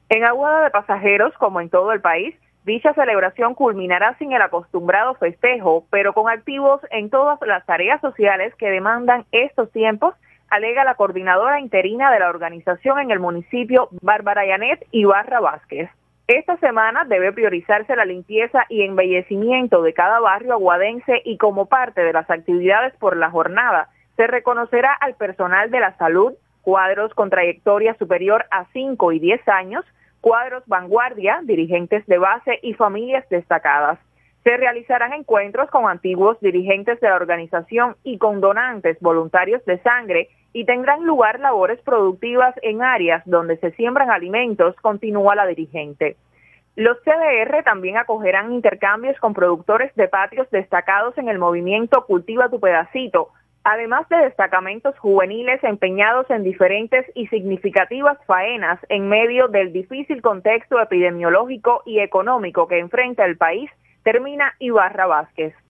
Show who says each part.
Speaker 1: En Aguada de Pasajeros, como en todo el país, dicha celebración culminará sin el acostumbrado festejo, pero con activos en todas las tareas sociales que demandan estos tiempos, alega la coordinadora interina de la organización en el municipio, Bárbara Yanet Ibarra Vázquez. Esta semana debe priorizarse la limpieza y embellecimiento de cada barrio aguadense y como parte de las actividades por la jornada, se reconocerá al personal de la salud, cuadros con trayectoria superior a 5 y 10 años, cuadros vanguardia, dirigentes de base y familias destacadas. Se realizarán encuentros con antiguos dirigentes de la organización y con donantes voluntarios de sangre y tendrán lugar labores productivas en áreas donde se siembran alimentos, continúa la dirigente. Los CDR también acogerán intercambios con productores de patios destacados en el movimiento Cultiva tu Pedacito, además de destacamentos juveniles empeñados en diferentes y significativas faenas en medio del difícil contexto epidemiológico y económico que enfrenta el país, termina Ibarra Vázquez.